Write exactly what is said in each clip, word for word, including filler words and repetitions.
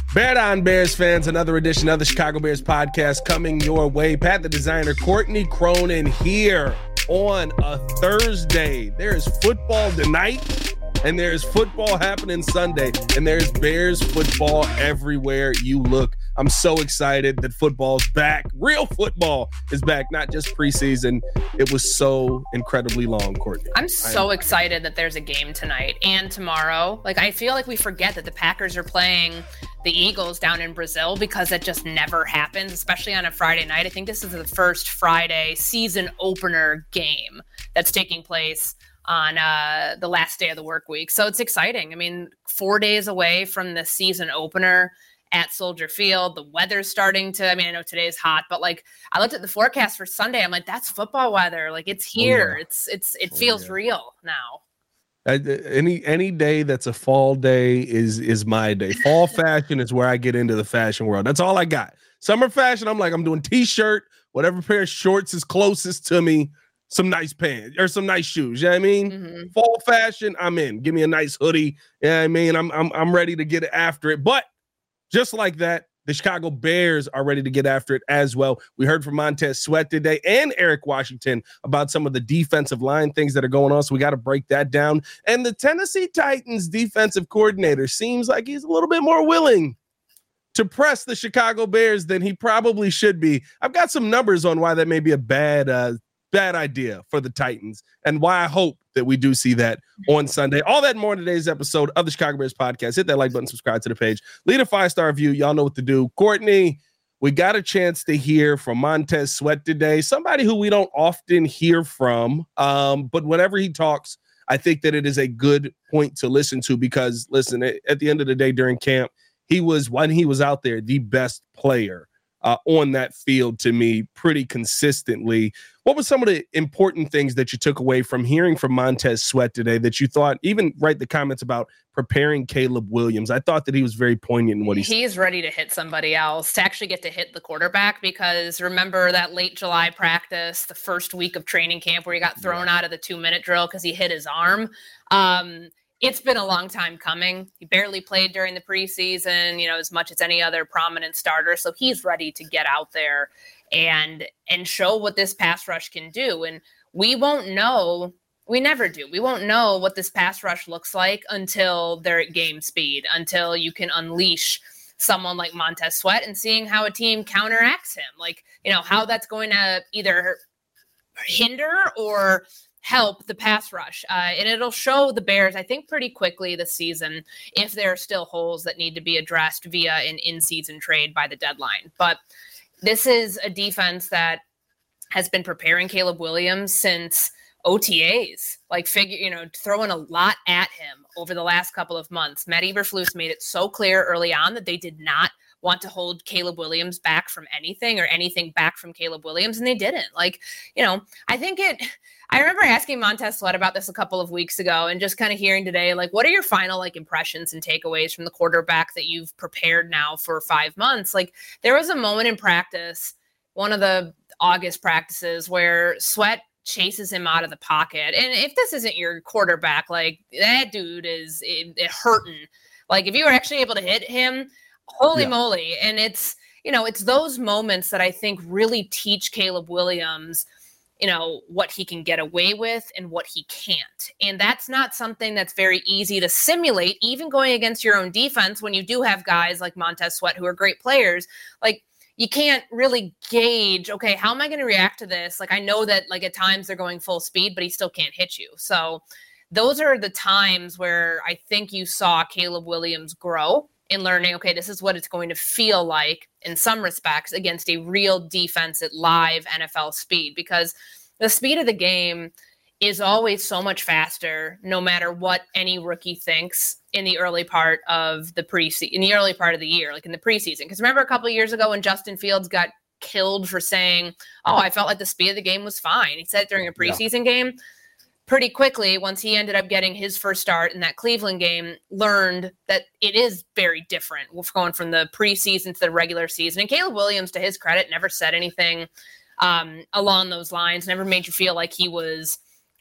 Bear Down, Bears fans, another edition of the Chicago Bears podcast coming your way. Pat the Designer, Courtney Cronin here on a Thursday. There is football tonight, and there is football happening Sunday, and there's Bears football everywhere you look. I'm so excited that football's back. Real football is back, not just preseason. It was so incredibly long, Courtney. I'm so excited that there's a game tonight and tomorrow. Like, I feel like we forget that the Packers are playing the Eagles down in Brazil because it just never happens, especially on a Friday night. I think this is the first Friday season opener game that's taking place on uh, the last day of the work week. So it's exciting. I mean, four days away from the season opener at Soldier Field. The weather's starting to, I mean, I know today's hot, but like I looked at the forecast for Sunday. I'm like, that's football weather. Like it's here. Oh, yeah. It's, it's, it feels oh, yeah. real now. Uh, any any day that's a fall day is is my day. Fall fashion is where I get into the fashion world. That's all I got. Summer fashion, I'm like, I'm doing t-shirt, whatever pair of shorts is closest to me, some nice pants or some nice shoes. You know what I mean? Mm-hmm. Fall fashion, I'm in. Give me a nice hoodie. You know what I mean? I'm I'm I'm ready to get after it. But just like that, the Chicago Bears are ready to get after it as well. We heard from Montez Sweat today and Eric Washington about some of the defensive line things that are going on, so we got to break that down. And the Tennessee Titans defensive coordinator seems like he's a little bit more willing to press the Chicago Bears than he probably should be. I've got some numbers on why that may be a bad uh, bad idea for the Titans and why I hope that we do see that on Sunday. All that and more in today's episode of the Chicago Bears podcast. Hit that like button, subscribe to the page, leave a five-star review. Y'all know what to do. Courtney, we got a chance to hear from Montez Sweat today, somebody who we don't often hear from, um, but whenever he talks, I think that it is a good point to listen to because, listen, at the end of the day during camp, he was, when he was out there, the best player Uh, on that field to me pretty consistently. What were some of the important things that you took away from hearing from Montez Sweat today that you thought, even write the comments about preparing Caleb Williams? I thought that he was very poignant in what he said. He's ready to hit somebody else, to actually get to hit the quarterback, because remember that late July practice, the first week of training camp where he got thrown yeah. out of the two-minute drill because he hit his arm? Um, It's been a long time coming. He barely played during the preseason, you know, as much as any other prominent starter. So he's ready to get out there and and show what this pass rush can do. And we won't know. We never do. We won't know what this pass rush looks like until they're at game speed, until you can unleash someone like Montez Sweat and seeing how a team counteracts him. Like, you know, how that's going to either hinder or help the pass rush. Uh, and it'll show the Bears, I think, pretty quickly this season if there are still holes that need to be addressed via an in-season trade by the deadline. But this is a defense that has been preparing Caleb Williams since O T As, like figure, you know, throwing a lot at him over the last couple of months. Matt Eberflus made it so clear early on that they did not want to hold Caleb Williams back from anything or anything back from Caleb Williams. And they didn't. Like, you know, I think it, I remember asking Montez Sweat about this a couple of weeks ago and just kind of hearing today, like, what are your final like impressions and takeaways from the quarterback that you've prepared now for five months? Like, there was a moment in practice, one of the August practices, where Sweat chases him out of the pocket. And if this isn't your quarterback, like, that dude is it, it hurting. Like, if you were actually able to hit him, holy yeah. moly. And it's, you know, it's those moments that I think really teach Caleb Williams, you know, what he can get away with and what he can't. And that's not something that's very easy to simulate, even going against your own defense when you do have guys like Montez Sweat who are great players. Like, you can't really gauge, okay, how am I going to react to this? Like, I know that, like, at times they're going full speed, but he still can't hit you. So those are the times where I think you saw Caleb Williams grow in learning, okay, this is what it's going to feel like in some respects against a real defense at live N F L speed, because the speed of the game is always so much faster, no matter what any rookie thinks in the early part of the preseason, in the early part of the year, like in the preseason. Because remember a couple of years ago when Justin Fields got killed for saying, oh, I felt like the speed of the game was fine. He said it during a preseason yeah. game. Pretty quickly, once he ended up getting his first start in that Cleveland game, learned that it is very different. We're going from the preseason to the regular season. And Caleb Williams, to his credit, never said anything um, along those lines, never made you feel like he was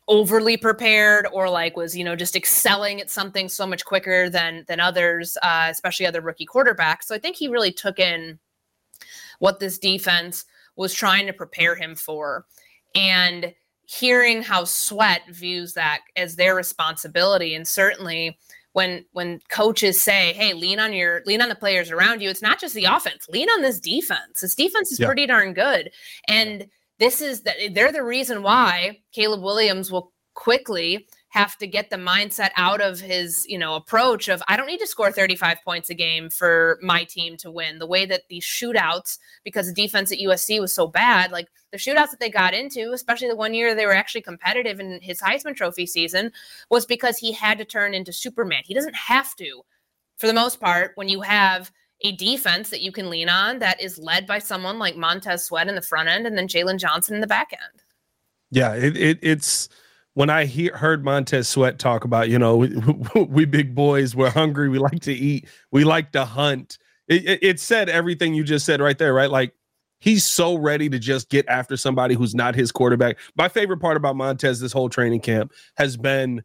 overly prepared or like was, you know, just excelling at something so much quicker than than others, uh, especially other rookie quarterbacks. So I think he really took in what this defense was trying to prepare him for. And hearing how Sweat views that as their responsibility, and certainly when when coaches say, hey, lean on your lean on the players around you, it's not just the offense, lean on this defense. This defense is yeah. pretty darn good. And this is that they're the reason why Caleb Williams will quickly have to get the mindset out of his, you know, approach of, I don't need to score thirty-five points a game for my team to win. The way that these shootouts, because the defense at U S C was so bad, like the shootouts that they got into, especially the one year they were actually competitive in his Heisman Trophy season, was because he had to turn into Superman. He doesn't have to, for the most part, when you have a defense that you can lean on that is led by someone like Montez Sweat in the front end and then Jalen Johnson in the back end. Yeah, it, it it's when I hear, heard Montez Sweat talk about, you know, we, we big boys, we're hungry, we like to eat, we like to hunt. It, it, it said everything you just said right there, right? Like, he's so ready to just get after somebody who's not his quarterback. My favorite part about Montez this whole training camp has been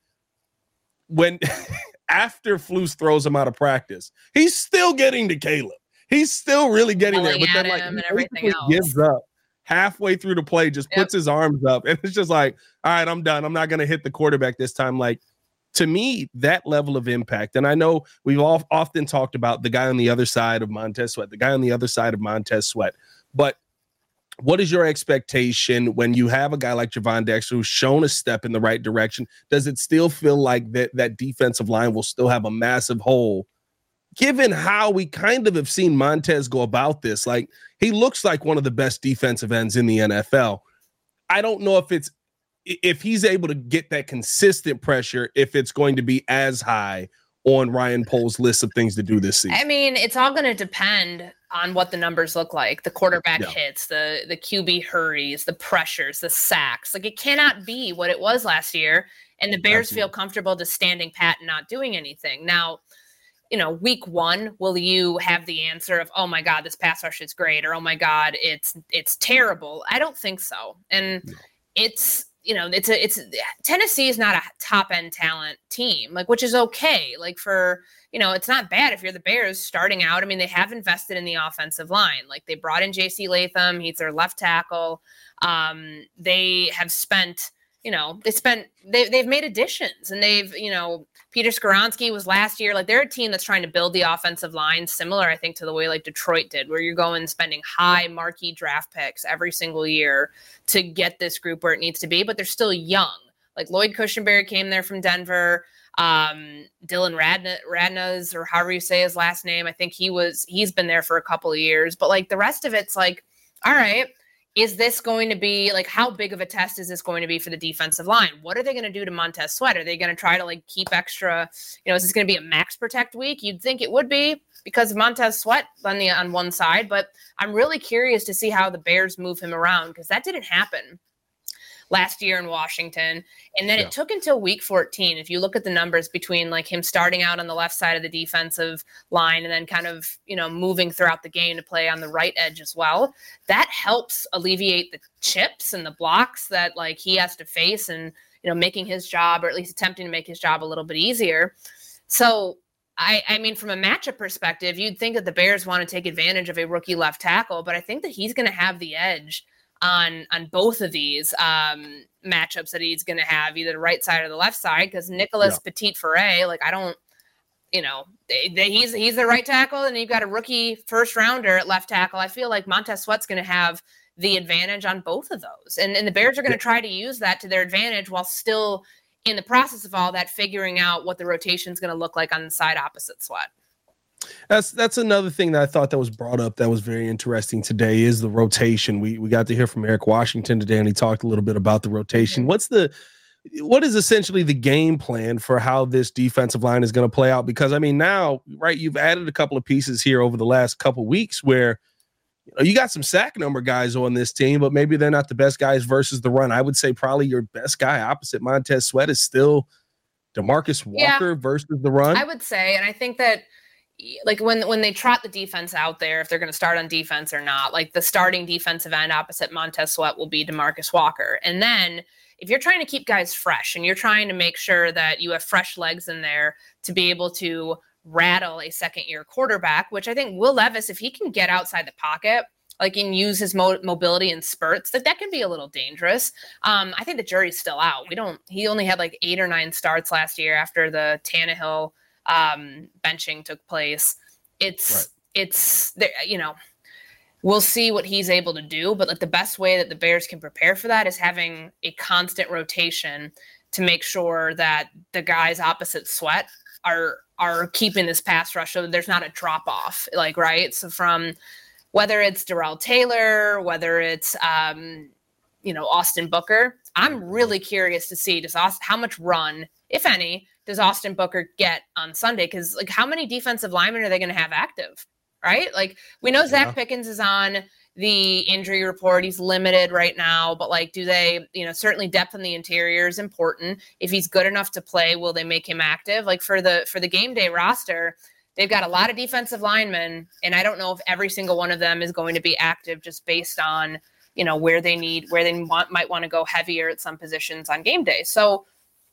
when after Flus throws him out of practice, he's still getting to Caleb. He's still really getting Yelling there, but then like and he everything else. gives up halfway through the play, just puts yep. his arms up, and it's just like, all right, I'm done. I'm not going to hit the quarterback this time. Like, to me, that level of impact, and I know we've all often talked about the guy on the other side of Montez Sweat, the guy on the other side of Montez Sweat, but what is your expectation when you have a guy like Javon Dexter who's shown a step in the right direction? Does it still feel like that that defensive line will still have a massive hole, given how we kind of have seen Montez go about this? Like, he looks like one of the best defensive ends in the N F L. I don't know if it's if he's able to get that consistent pressure, if it's going to be as high on Ryan Poles' list of things to do this season. I mean, it's all going to depend on what the numbers look like, the quarterback yeah. hits, the the Q B hurries, the pressures, the sacks. Like, it cannot be what it was last year, and the Bears Absolutely. feel comfortable just standing pat and not doing anything. Now, you know, week one, will you have the answer of, oh my God, this pass rush is great, or oh my God, it's it's terrible? I don't think so. And no. it's, you know, it's a it's Tennessee is not a top end talent team, like, which is okay. Like, for, you know, it's not bad if you're the Bears starting out. I mean, they have invested in the offensive line. Like, they brought in J C Latham. He's their left tackle. Um, they have spent, you know, they spent, they, they've made additions, and they've, you know, Peter Skoronski was last year. Like, they're a team that's trying to build the offensive line similar, I think, to the way like Detroit did, where you're going spending high marquee draft picks every single year to get this group where it needs to be, but they're still young. Like, Lloyd Cushenberry came there from Denver. Um, Dylan Radna, Radnas, or however you say his last name, I think he was, he's been there for a couple of years, but like the rest of it's like, all right, is this going to be like, how big of a test is this going to be for the defensive line? What are they going to do to Montez Sweat? Are they going to try to like keep extra, you know, is this going to be a max protect week? You'd think it would be because of Montez Sweat on the, on one side, but I'm really curious to see how the Bears move him around, because that didn't happen last year in Washington. And then yeah. it took until week fourteen. If you look at the numbers between like him starting out on the left side of the defensive line and then kind of, you know, moving throughout the game to play on the right edge as well, that helps alleviate the chips and the blocks that like he has to face, and, you know, making his job, or at least attempting to make his job a little bit easier. So I, I mean, from a matchup perspective, you'd think that the Bears want to take advantage of a rookie left tackle, but I think that he's going to have the edge on on both of these um, matchups that he's going to have, either the right side or the left side, because Nicholas yeah. Petit-Foray, like, I don't, you know, they, they, he's he's the right tackle, and you've got a rookie first rounder at left tackle. I feel like Montez Sweat's going to have the advantage on both of those, and, and the Bears are going to try to use that to their advantage while still in the process of all that figuring out what the rotation is going to look like on the side opposite Sweat. That's that's another thing that I thought that was brought up that was very interesting today is the rotation. We we got to hear from Eric Washington today, and he talked a little bit about the rotation. Mm-hmm. What's the what is essentially the game plan for how this defensive line is going to play out? Because I mean, now, right, you've added a couple of pieces here over the last couple of weeks where, you know, you got some sack number guys on this team, but maybe they're not the best guys versus the run. I would say probably your best guy opposite Montez Sweat is still DeMarcus Walker yeah, versus the run. I would say, and I think that, like, when when they trot the defense out there, if they're going to start on defense or not, like the starting defensive end opposite Montez Sweat will be DeMarcus Walker. And then if you're trying to keep guys fresh and you're trying to make sure that you have fresh legs in there to be able to rattle a second year quarterback, which I think Will Levis, if he can get outside the pocket, like and use his mo- mobility in spurts, that that can be a little dangerous. Um, I think the jury's still out. We don't, he only had like eight or nine starts last year after the Tannehill um, benching took place. It's, right. it's, you know, we'll see what he's able to do, but like the best way that the Bears can prepare for that is having a constant rotation to make sure that the guys opposite Sweat are, are keeping this pass rush so that there's not a drop off, like, right. So from, whether it's Darrell Taylor, whether it's, um, you know, Austin Booker, I'm really curious to see does Austin, how much run, if any, does Austin Booker get on Sunday? Because, like, how many defensive linemen are they going to have active, right? Like, we know Zach yeah. Pickens is on the injury report. He's limited right now, but, like, do they, you know, certainly depth in the interior is important. If he's good enough to play, will they make him active? Like, for the for the game day roster, they've got a lot of defensive linemen, and I don't know if every single one of them is going to be active just based on, you know, where they need, where they want, might want to go heavier at some positions on game day. So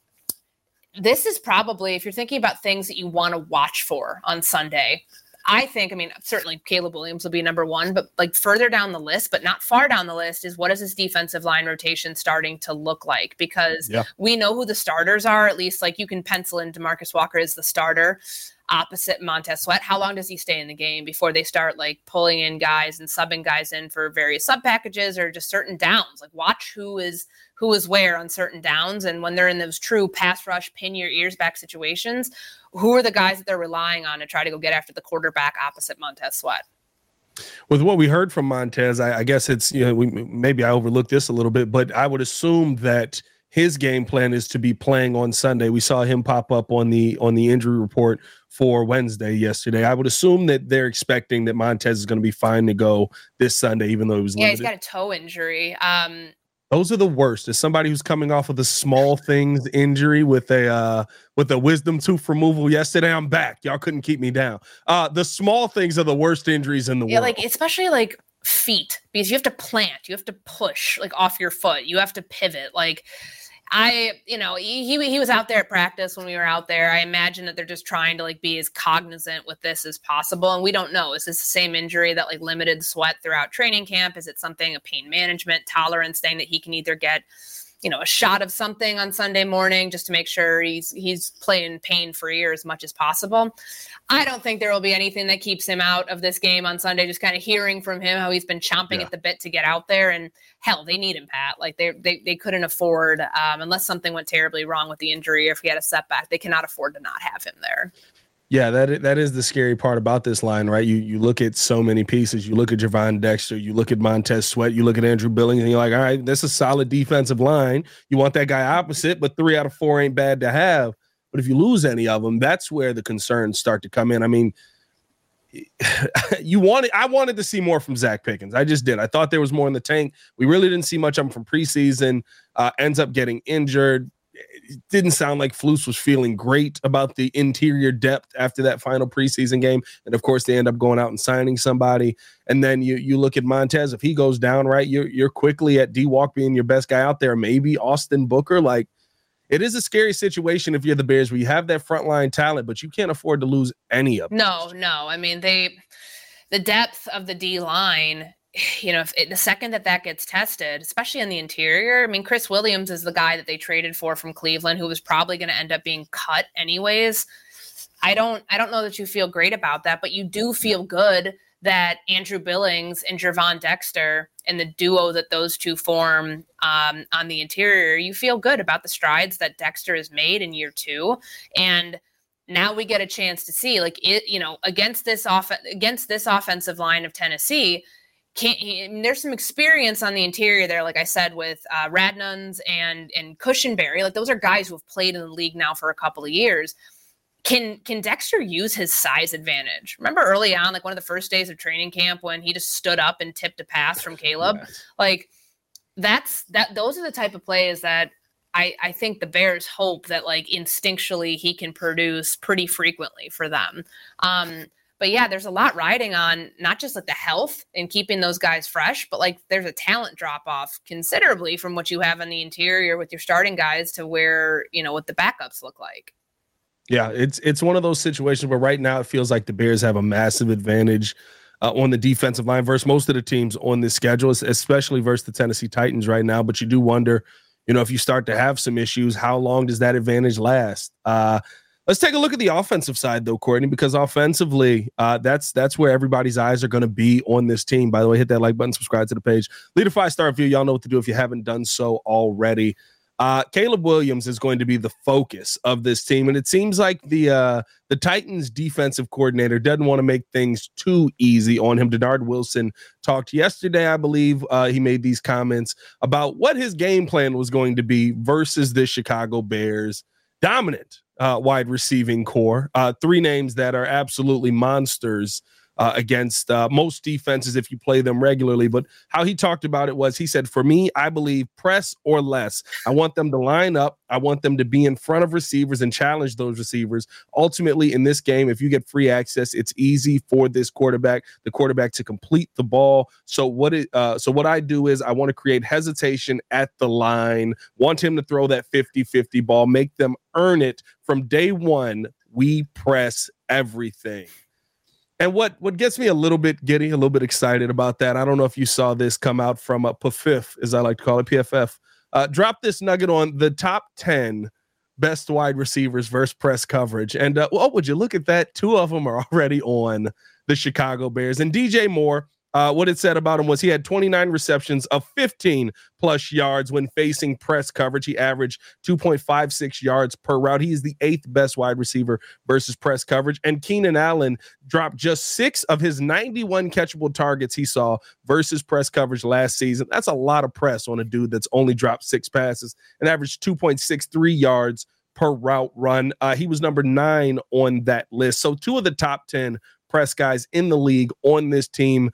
this is probably, if you're thinking about things that you want to watch for on Sunday, I think, I mean, certainly Caleb Williams will be number one, but like further down the list, but not far down the list, is what is this defensive line rotation starting to look like? Because yeah. we know who the starters are, at least like you can pencil in DeMarcus Walker as the starter opposite Montez Sweat. How long does he stay in the game before they start like pulling in guys and subbing guys in for various sub packages or just certain downs? Like watch who is who is where on certain downs. And when they're in those true pass rush, pin your ears back situations, who are the guys that they're relying on to try to go get after the quarterback opposite Montez Sweat? With what we heard from Montez, I, I guess it's, you know, we, maybe I overlooked this a little bit, but I would assume that his game plan is to be playing on Sunday. We saw him pop up on the on the injury report for Wednesday yesterday. I would assume that they're expecting that Montez is going to be fine to go this Sunday, even though he was yeah, limited. He's got a toe injury. Um, Those are the worst. As somebody who's coming off of the small things injury with a uh, with a wisdom tooth removal yesterday, I'm back. Y'all couldn't keep me down. Uh, the small things are the worst injuries in the yeah, world. Like especially like feet, because you have to plant, you have to push like off your foot, you have to pivot. Like I, you know, he he was out there at practice when we were out there. I imagine that they're just trying to like be as cognizant with this as possible. And we don't know, is this the same injury that like limited Sweat throughout training camp? Is it something, a pain management tolerance thing that he can either get, you know, a shot of something on Sunday morning just to make sure he's he's playing pain free or as much as possible? I don't think there will be anything that keeps him out of this game on Sunday. Just kind of hearing from him how he's been chomping yeah. at the bit to get out there, and hell, they need him, Pat. Like they they they couldn't afford, um, unless something went terribly wrong with the injury or if he had a setback, they cannot afford to not have him there. Yeah, that that is the scary part about this line, right? You you look at so many pieces. You look at Javon Dexter, you look at Montez Sweat, you look at Andrew Billings, and you're like, all right, that's a solid defensive line. You want that guy opposite, but three out of four ain't bad to have. But if you lose any of them, that's where the concerns start to come in. I mean, you wanted I wanted to see more from Zach Pickens. I just did. I thought there was more in the tank. We really didn't see much of him from preseason. Uh, ends up getting injured. It didn't sound like Flus was feeling great about the interior depth after that final preseason game. And of course, they end up going out and signing somebody. And then you you look at Montez. If he goes down, right, you're, you're quickly at D-Walk being your best guy out there. Maybe Austin Booker. Like, it is a scary situation if you're the Bears where you have that frontline talent, but you can't afford to lose any of it. No, no. I mean, they the depth of the D-line, you know, if it, the second that that gets tested, especially in the interior, I mean, Chris Williams is the guy that they traded for from Cleveland, who was probably going to end up being cut anyways. I don't, I don't know that you feel great about that, but you do feel good that Andrew Billings and Javon Dexter and the duo that those two form um, on the interior, you feel good about the strides that Dexter has made in year two. And now we get a chance to see, like, it, you know, against this off against this offensive line of Tennessee, Can't, I mean, there's some experience on the interior there, like I said, with uh, Radnuns and and Cushenberry. Like, those are guys who have played in the league now for a couple of years. Can can Dexter use his size advantage? Remember early on, like one of the first days of training camp when he just stood up and tipped a pass from Caleb? Yes. Like, that's that. Those are the type of plays that I, I think the Bears hope that, like, instinctually he can produce pretty frequently for them. Um, but yeah, there's a lot riding on not just like the health and keeping those guys fresh, but like there's a talent drop off considerably from what you have in the interior with your starting guys to where, you know, what the backups look like. Yeah, it's it's one of those situations where right now it feels like the Bears have a massive advantage uh, on the defensive line versus most of the teams on this schedule, especially versus the Tennessee Titans right now. But you do wonder, you know, if you start to have some issues, how long does that advantage last? Uh, let's take a look at the offensive side, though, Courtney, because offensively, uh, that's that's where everybody's eyes are going to be on this team. By the way, hit that like button, subscribe to the page, leave a five-star review. Y'all know what to do if you haven't done so already. Uh, Caleb Williams is going to be the focus of this team, and it seems like the uh, the Titans defensive coordinator doesn't want to make things too easy on him. Denard Wilson talked yesterday, I believe. Uh, he made these comments about what his game plan was going to be versus the Chicago Bears dominant uh, wide receiving core. Uh, three names that are absolutely monsters Uh, against uh, most defenses if you play them regularly. But how he talked about it was, he said, for me, I believe press or less. I want them to line up. I want them to be in front of receivers and challenge those receivers. Ultimately, in this game, if you get free access, it's easy for this quarterback, the quarterback to complete the ball. So what it, uh, so what I do is I want to create hesitation at the line, want him to throw that fifty-fifty ball, make them earn it from day one. We press everything. And what, what gets me a little bit giddy, a little bit excited about that, I don't know if you saw this come out from uh, P F F, as I like to call it, P F F. Uh, drop this nugget on the top ten best wide receivers versus press coverage. And uh, oh, would you look at that? Two of them are already on the Chicago Bears. And D J Moore, uh, what it said about him was he had twenty-nine receptions of fifteen plus yards when facing press coverage. He averaged two point five six yards per route. He is the eighth best wide receiver versus press coverage. And Keenan Allen dropped just six of his ninety-one catchable targets he saw versus press coverage last season. That's a lot of press on a dude that's only dropped six passes and averaged two point six three yards per route run. Uh, he was number nine on that list. So two of the top ten press guys in the league on this team.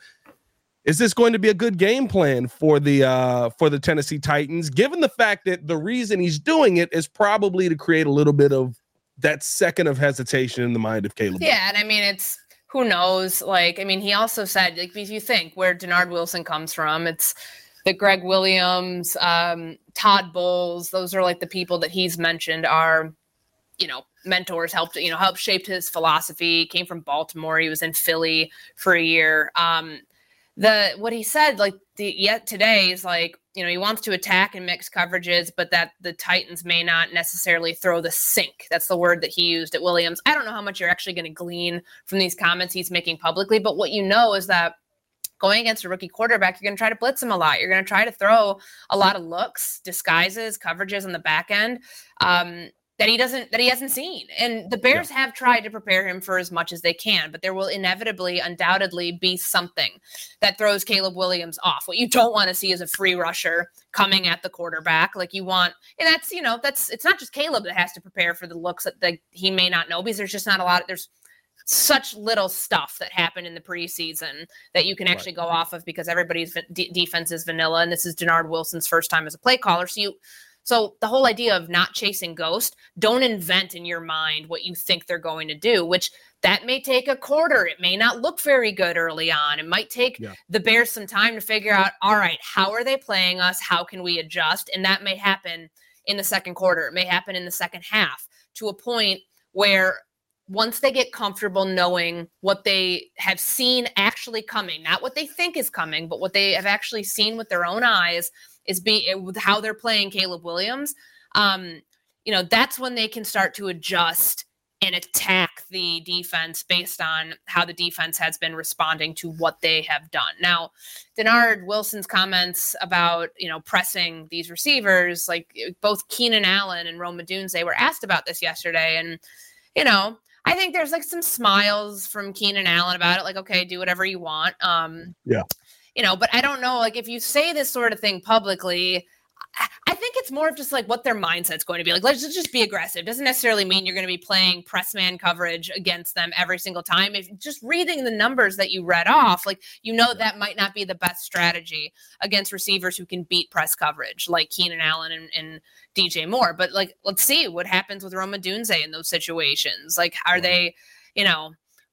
Is this going to be a good game plan for the uh, for the Tennessee Titans, given the fact that the reason he's doing it is probably to create a little bit of that second of hesitation in the mind of Caleb? Yeah, and I mean, it's who knows? Like, I mean, he also said, like, if you think where Denard Wilson comes from, it's the Greg Williams, um, Todd Bowles. Those are like the people that he's mentioned are, you know, mentors, helped, you know, helped shaped his philosophy. Came from Baltimore. He was in Philly for a year. Um, The what he said, like the, yet today is like, you know, he wants to attack and mix coverages, but that the Titans may not necessarily throw the sink. That's the word that he used at Williams. I don't know how much you're actually going to glean from these comments he's making publicly, but what you know is that going against a rookie quarterback, you're going to try to blitz him a lot. You're going to try to throw a lot of looks, disguises, coverages on the back end. Um, that he doesn't, that he hasn't seen. And the Bears yeah. have tried to prepare him for as much as they can, but there will inevitably, undoubtedly be something that throws Caleb Williams off. What you don't want to see is a free rusher coming at the quarterback. Like you want, and that's, you know, that's, it's not just Caleb that has to prepare for the looks that, that he may not know, because there's just not a lot, there's such little stuff that happened in the preseason that you can actually right. go off of, because everybody's d- defense is vanilla. And this is Denard Wilson's first time as a play caller. So you, So the whole idea of not chasing ghost, don't invent in your mind what you think they're going to do, which that may take a quarter. It may not look very good early on. It might take yeah. the Bears some time to figure out, all right, how are they playing us? How can we adjust? And that may happen in the second quarter. It may happen in the second half, to a point where once they get comfortable knowing what they have seen actually coming, not what they think is coming, but what they have actually seen with their own eyes, is be with how they're playing Caleb Williams. Um, you know, that's when they can start to adjust and attack the defense based on how the defense has been responding to what they have done. Now, Denard Wilson's comments about, you know, pressing these receivers, like both Keenan Allen and Rome Odunze were asked about this yesterday. And, you know, I think there's like some smiles from Keenan Allen about it. Like, okay, do whatever you want. Um, yeah. You know, but I don't know, like if you say this sort of thing publicly, I think it's more of just like what their mindset's going to be. Like, let's just be aggressive. Doesn't necessarily mean you're going to be playing press man coverage against them every single time. If just reading the numbers that you read off, like, you know, that might not be the best strategy against receivers who can beat press coverage, like Keenan Allen and, and D J Moore. But like, let's see what happens with Rome Odunze in those situations. Like, are they, you know,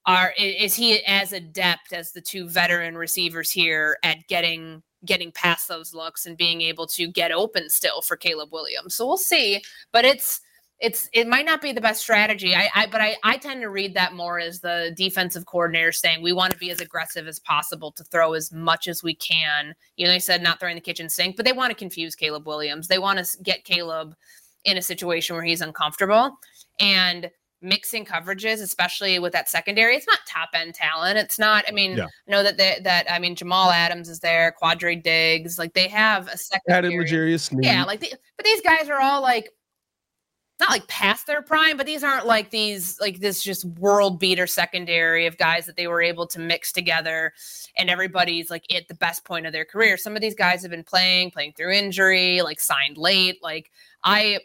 are is he as adept as the two veteran receivers here at getting getting past those looks and being able to get open still for Caleb Williams? So we'll see, but it's it's it might not be the best strategy. I, I but I, I tend to read that more as the defensive coordinator saying we want to be as aggressive as possible to throw as much as we can. You know, they said not throwing the kitchen sink, but they want to confuse Caleb Williams. They want to get Caleb in a situation where he's uncomfortable, and mixing coverages, especially with that secondary. It's not top end talent. It's not, I mean, yeah. I know that they, that, I mean, Jamal Adams is there, Quadre Diggs, like they have a secondary. Added L'Jarius Sneed. Yeah. Like, the, but these guys are all like, not like past their prime, but these aren't like these, like this just world beater secondary of guys that they were able to mix together and everybody's like at the best point of their career. Some of these guys have been playing, playing through injury, like signed late. Like I,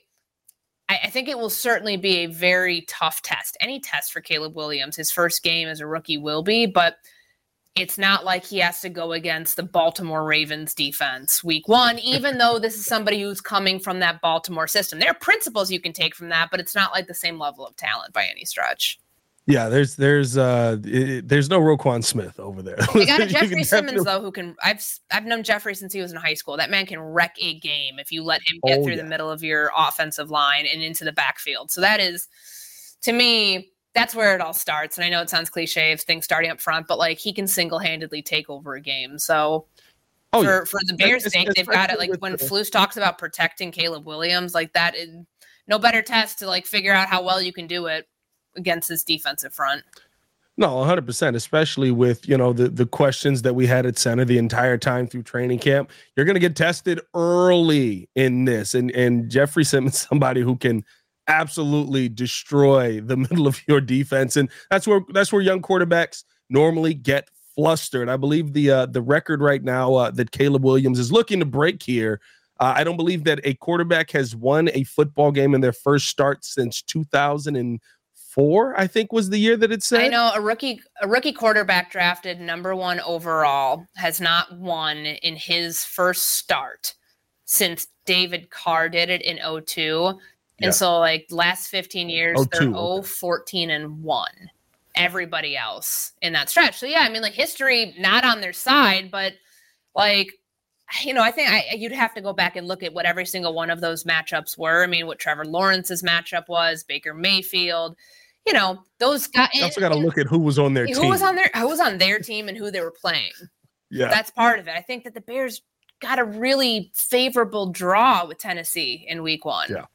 I think it will certainly be a very tough test. Any test for Caleb Williams, his first game as a rookie will be, but it's not like he has to go against the Baltimore Ravens defense week one, even though this is somebody who's coming from that Baltimore system. There are principles you can take from that, but it's not like the same level of talent by any stretch. Yeah, there's there's uh it, there's no Roquan Smith over there. I got a Jeffrey Simmons though, who can I've I've known Jeffrey since he was in high school. That man can wreck a game if you let him get oh, through yeah. the middle of your offensive line and into the backfield. So that is, to me, that's where it all starts. And I know it sounds cliche of things starting up front, but like he can single handedly take over a game. So oh, for yeah. for the Bears' it's, sake, it's, they've got it. Like when the... Flus talks about protecting Caleb Williams, like that is no better test to like figure out how well you can do it against this defensive front. No, one hundred percent, especially with, you know, the, the questions that we had at center the entire time through training camp. You're going to get tested early in this. And, and Jeffrey Simmons, somebody who can absolutely destroy the middle of your defense. And that's where that's where young quarterbacks normally get flustered. I believe the uh, the record right now uh, that Caleb Williams is looking to break here, Uh, I don't believe that a quarterback has won a football game in their first start since two thousand four, I think was the year that it said. I know a rookie a rookie quarterback drafted number one overall has not won in his first start since David Carr did it in oh two. And yeah. so like last fifteen years, they're oh fourteen and one. Everybody else in that stretch. So yeah, I mean like history not on their side, but like, you know, I think I, you'd have to go back and look at what every single one of those matchups were. I mean, what Trevor Lawrence's matchup was, Baker Mayfield, you know, those guys. You also got to look at who was on their who team. Who was on their who was on their team and who they were playing. Yeah. That's part of it. I think that the Bears got a really favorable draw with Tennessee in week one. Yeah.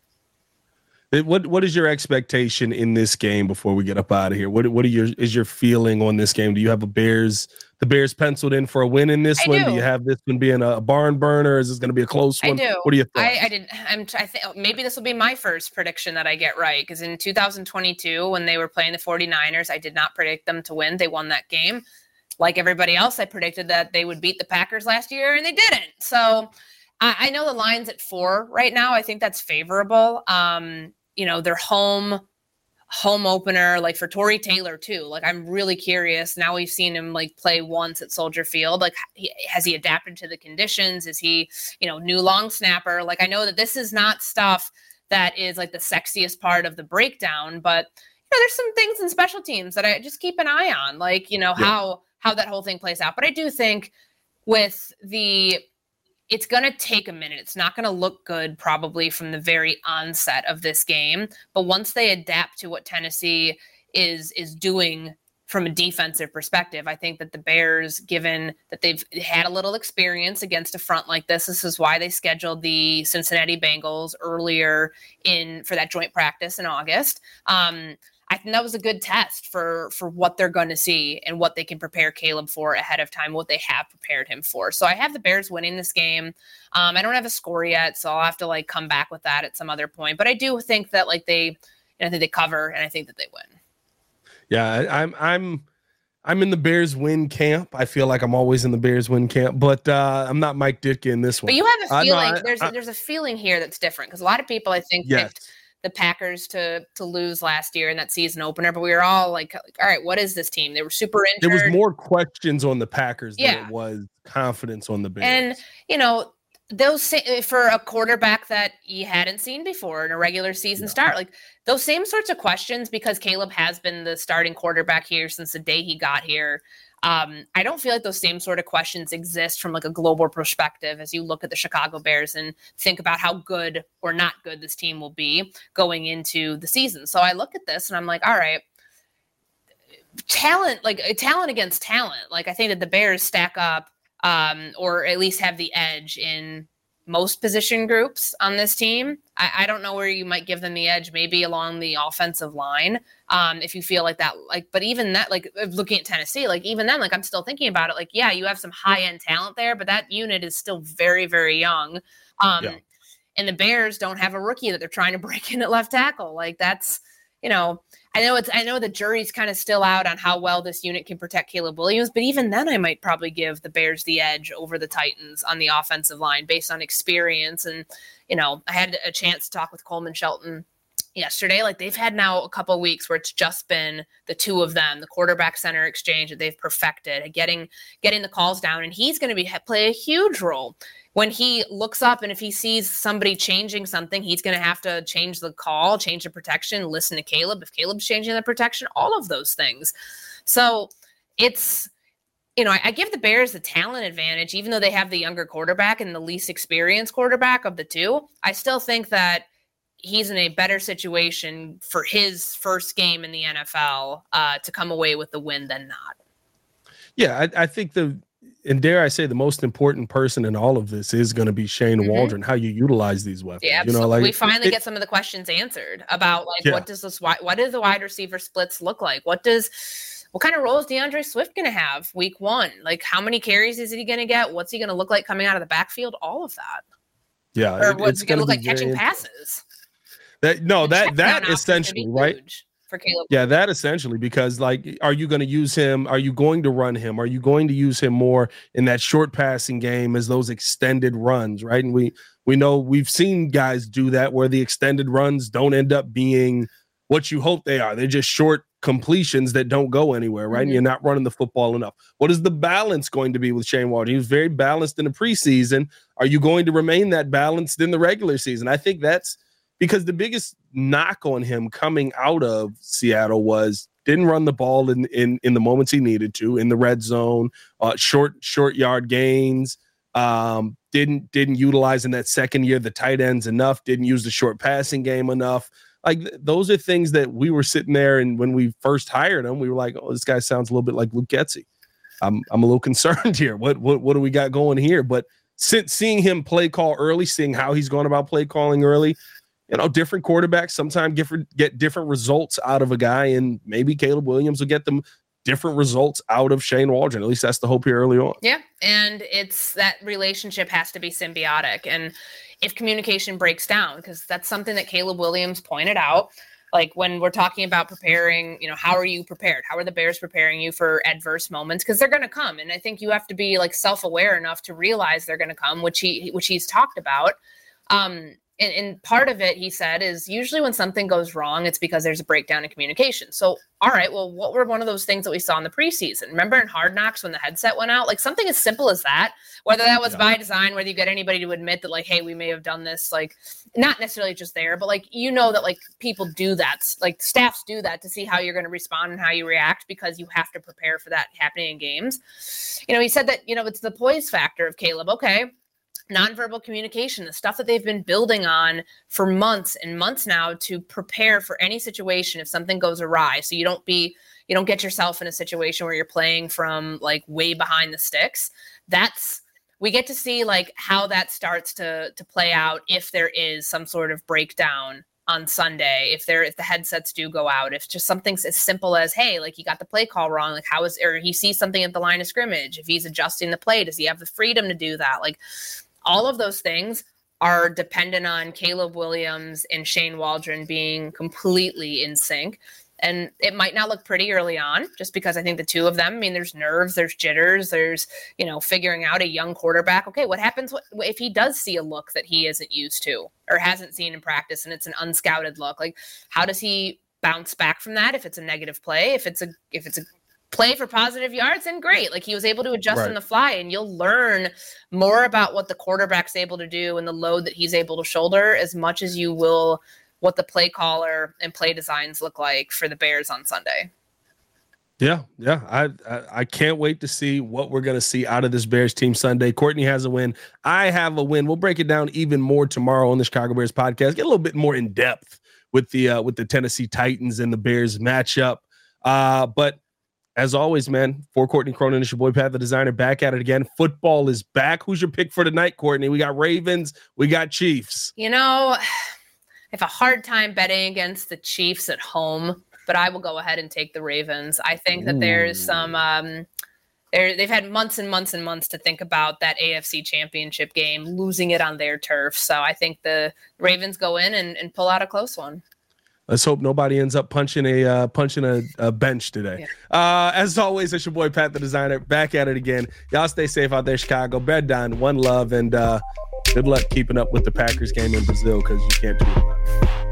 What what is your expectation in this game before we get up out of here? What what are your is your feeling on this game? Do you have a Bears the Bears penciled in for a win in this I one? Do. do you have this one being a barn burner? Or is this going to be a close one? I do. What do you think? I, I didn't. I'm. I think maybe this will be my first prediction that I get right because in two thousand twenty-two when they were playing the 49ers, I did not predict them to win. They won that game. Like everybody else, I predicted that they would beat the Packers last year, and they didn't. So I, I know the line's at four right now. I think that's favorable. Um. You know, their home home opener, like for Tory Taylor too. Like, I'm really curious. Now we've seen him like play once at Soldier Field. Like, he, has he adapted to the conditions? Is he, you know, new long snapper? Like, I know that this is not stuff that is like the sexiest part of the breakdown, but you know, there's some things in special teams that I just keep an eye on, like, you know, yeah. how how that whole thing plays out. But I do think with the it's going to take a minute. It's not going to look good probably from the very onset of this game. But once they adapt to what Tennessee is is doing from a defensive perspective, I think that the Bears, given that they've had a little experience against a front like this, this is why they scheduled the Cincinnati Bengals earlier in for that joint practice in August. Um, I think that was a good test for, for what they're going to see and what they can prepare Caleb for ahead of time, what they have prepared him for. So I have the Bears winning this game. Um, I don't have a score yet, so I'll have to like come back with that at some other point. But I do think that like they, you know, I think they cover and I think that they win. Yeah, I'm I'm I'm in the Bears win camp. I feel like I'm always in the Bears win camp, but uh, I'm not Mike Ditka in this one. But you have a feeling. Uh, no, I, there's I, a, there's a feeling here that's different because a lot of people I think yes. picked the Packers to to lose last year in that season opener, but we were all like, all right, what is this team? They were super injured. There was more questions on the Packers yeah. than it was confidence on the Bears. And, you know, Those for a quarterback that you hadn't seen before in a regular season yeah. start, like those same sorts of questions, because Caleb has been the starting quarterback here since the day he got here. Um, I don't feel like those same sort of questions exist from like a global perspective as you look at the Chicago Bears and think about how good or not good this team will be going into the season. So I look at this and I'm like, all right, talent, like talent against talent. Like I think that the Bears stack up um, or at least have the edge in most position groups on this team. I, I don't know where you might give them the edge, maybe along the offensive line. Um, if you feel like that, like, but even that, like looking at Tennessee, like even then, like I'm still thinking about it. Like, yeah, you have some high end talent there, but that unit is still very, very young. Um, yeah. And the Bears don't have a rookie that they're trying to break in at left tackle. Like that's, you know, I know it's, I know the jury's kind of still out on how well this unit can protect Caleb Williams, but even then I might probably give the Bears the edge over the Titans on the offensive line based on experience. And, you know, I had a chance to talk with Coleman Shelton yesterday. Like they've had now a couple of weeks where it's just been the two of them, the quarterback center exchange that they've perfected, getting, getting the calls down. And he's going to be play a huge role when he looks up, and if he sees somebody changing something, he's going to have to change the call, change the protection, listen to Caleb. If Caleb's changing the protection, all of those things. So it's, you know, I, I give the Bears the talent advantage, even though they have the younger quarterback and the least experienced quarterback of the two. I still think that he's in a better situation for his first game in the N F L uh, to come away with the win than not. Yeah, I, I think the, and dare I say, the most important person in all of this is going to be Shane mm-hmm. Waldron, how you utilize these weapons. Yeah, you know, like we finally it, get some of the questions answered about like, yeah. what does this, what does the wide receiver splits look like? What does, what kind of role is DeAndre Swift going to have week one? Like how many carries is he going to get? What's he going to look like coming out of the backfield? All of that. Yeah. Or it, what's he going to look like catching passes? That, no, the that, that essentially, right? For Caleb. Yeah, that essentially, because like, are you going to use him? Are you going to run him? Are you going to use him more in that short passing game as those extended runs, right? And we we know we've seen guys do that where the extended runs don't end up being what you hope they are. They're just short completions that don't go anywhere, right? Mm-hmm. And you're not running the football enough. What is the balance going to be with Shane Waldron? He was very balanced in the preseason. Are you going to remain that balanced in the regular season? I think that's because the biggest knock on him coming out of Seattle was didn't run the ball in in, in the moments he needed to, in the red zone, uh, short short yard gains, um, didn't didn't utilize in that second year the tight ends enough, didn't use the short passing game enough. Like th- those are things that we were sitting there, and when we first hired him, we were like, oh, this guy sounds a little bit like Luke Getsy. I'm I'm a little concerned here. What what what do we got going here? But since seeing him play call early, seeing how he's going about play calling early, you know, different quarterbacks sometimes different, get different results out of a guy, and maybe Caleb Williams will get them different results out of Shane Waldron. At least that's the hope here early on. Yeah, and it's that relationship has to be symbiotic. And if communication breaks down, because that's something that Caleb Williams pointed out, like when we're talking about preparing, you know, how are you prepared? How are the Bears preparing you for adverse moments? Because they're going to come. And I think you have to be like self-aware enough to realize they're going to come, which he, which he's talked about. Um, And, and part of it, he said, is usually when something goes wrong, it's because there's a breakdown in communication. So, all right, well, what were one of those things that we saw in the preseason? Remember in Hard Knocks when the headset went out? Like something as simple as that, whether that was yeah. by design, whether you get anybody to admit that, like, hey, we may have done this, like, not necessarily just there, but like, you know, that like people do that, like staffs do that to see how you're going to respond and how you react because you have to prepare for that happening in games. You know, he said that, you know, it's the poise factor of Caleb. Okay. Nonverbal communication, the stuff that they've been building on for months and months now to prepare for any situation if something goes awry. So you don't be, you don't get yourself in a situation where you're playing from like way behind the sticks. That's, we get to see like how that starts to to play out if there is some sort of breakdown on Sunday, if there, if the headsets do go out, if just something as simple as, hey, like he got the play call wrong, like how is, or he sees something at the line of scrimmage, if he's adjusting the play, does he have the freedom to do that? Like, all of those things are dependent on Caleb Williams and Shane Waldron being completely in sync. And it might not look pretty early on just because I think the two of them, I mean, there's nerves, there's jitters, there's, you know, figuring out a young quarterback. Okay, what happens if he does see a look that he isn't used to or hasn't seen in practice and it's an unscouted look? Like, how does he bounce back from that if it's a negative play, if it's a, if it's a play for positive yards, and great. Like, he was able to adjust Right. on the fly, and you'll learn more about what the quarterback's able to do and the load that he's able to shoulder as much as you will what the play caller and play designs look like for the Bears on Sunday. Yeah, yeah. I, I I can't wait to see what we're going to see out of this Bears team Sunday. Courtney has a win. I have a win. We'll break it down even more tomorrow on the Chicago Bears podcast. Get a little bit more in depth with the uh, with the Tennessee Titans and the Bears matchup. Uh, but as always, man, for Courtney Cronin, it's your boy Pat the Designer, back at it again. Football is back. Who's your pick for tonight, Courtney? We got Ravens. We got Chiefs. You know, I have a hard time betting against the Chiefs at home, but I will go ahead and take the Ravens. I think that there's some um, there they've had months and months and months to think about that A F C Championship game, losing it on their turf. So I think the Ravens go in and, and pull out a close one. Let's hope nobody ends up punching a uh, punching a, a bench today. Yeah. Uh, as always, it's your boy Pat the Designer, back at it again. Y'all stay safe out there, Chicago. Bear down, one love, and uh, good luck keeping up with the Packers game in Brazil, because you can't do it.